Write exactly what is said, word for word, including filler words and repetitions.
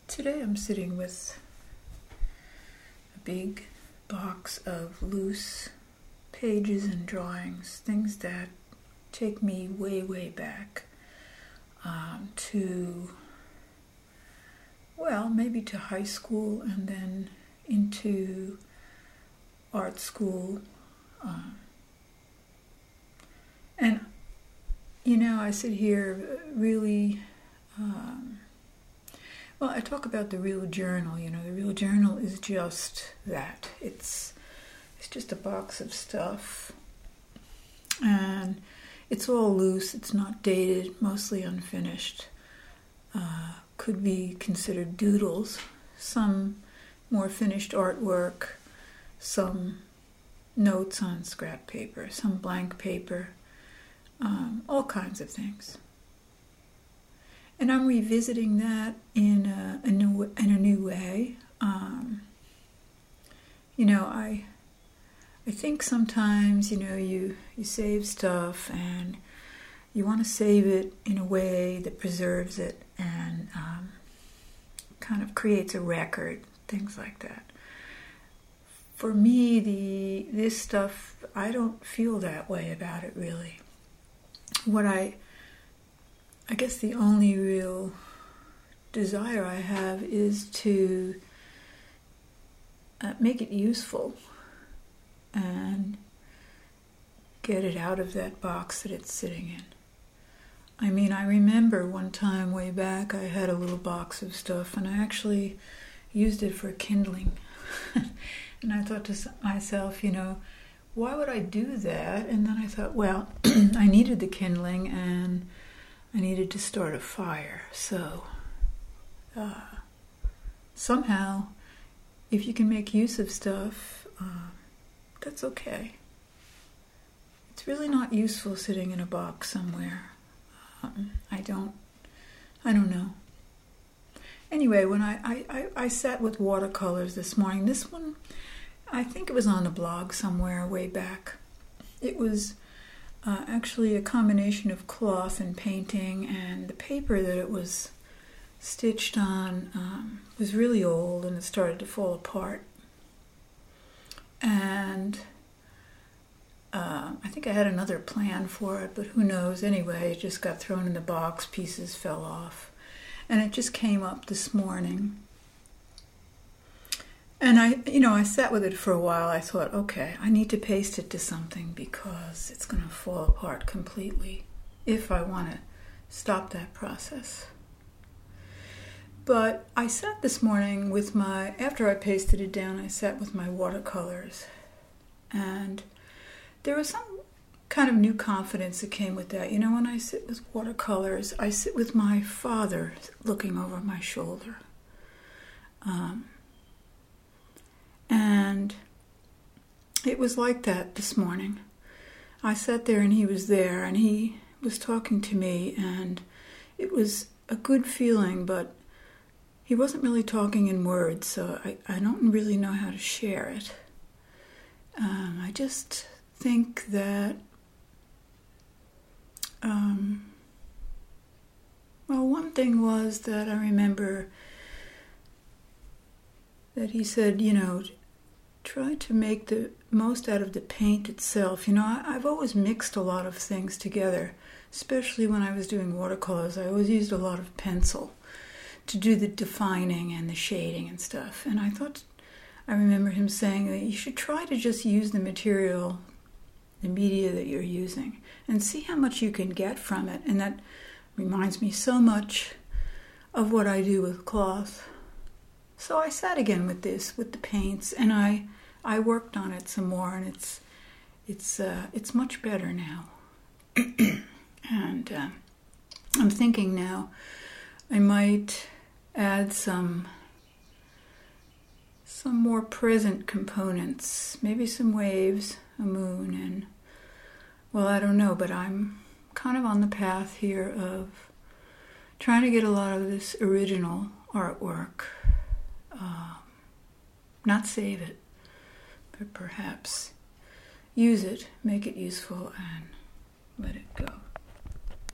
Today I'm sitting with a big box of loose pages and drawings, things that take me way, way back um, to, well, maybe to high school and then into art school. Um, and, you know, I sit here really... Um, Well, I talk about the real journal. You know, the real journal is just that. It's it's just a box of stuff. And it's all loose. It's not dated, mostly unfinished. Uh, could be considered doodles. Some more finished artwork. Some notes on scrap paper. Some blank paper. Um, all kinds of things. And I'm revisiting that in a, a new in a new way. Um, you know, I I think sometimes, you know, you you save stuff and you want to save it in a way that preserves it and um, kind of creates a record, things like that. For me, the this stuff, I don't feel that way about it really. What I I guess the only real desire I have is to uh, make it useful and get it out of that box that it's sitting in. I mean, I remember one time way back I had a little box of stuff and I actually used it for kindling. And I thought to myself, you know, why would I do that? And then I thought, well, I needed the kindling and I needed to start a fire, so uh, somehow, if you can make use of stuff, uh, that's okay. It's really not useful sitting in a box somewhere. Um, I don't, I don't know. Anyway, when I, I, I, I sat with watercolors this morning, this one, I think it was on the blog somewhere way back. It was Uh, actually a combination of cloth and painting, and the paper that it was stitched on um, was really old and it started to fall apart. And uh, I think I had another plan for it, but who knows. Anyway, it just got thrown in the box, pieces fell off. And it just came up this morning. And I, you know, I sat with it for a while. I thought, okay, I need to paste it to something because it's going to fall apart completely if I want to stop that process. But I sat this morning with my, after I pasted it down, I sat with my watercolors. And there was some kind of new confidence that came with that. You know, when I sit with watercolors, I sit with my father looking over my shoulder. Um... And it was like that this morning. I sat there and he was there and he was talking to me and it was a good feeling, but he wasn't really talking in words, so I, I don't really know how to share it. Um, I just think that, um, well, one thing was that I remember that he said, you know, try to make the most out of the paint itself. You know, I, I've always mixed a lot of things together, especially when I was doing watercolors. I always used a lot of pencil to do the defining and the shading and stuff. And I thought, I remember him saying that you should try to just use the material, the media that you're using, and see how much you can get from it. And that reminds me so much of what I do with cloth. So I sat again with this, with the paints, and I I worked on it some more, and it's it's uh, it's much better now. And uh, I'm thinking now I might add some some more present components, maybe some waves, a moon, and well, I don't know, but I'm kind of on the path here of trying to get a lot of this original artwork. Um, not save it, but perhaps use it, make it useful, and let it go.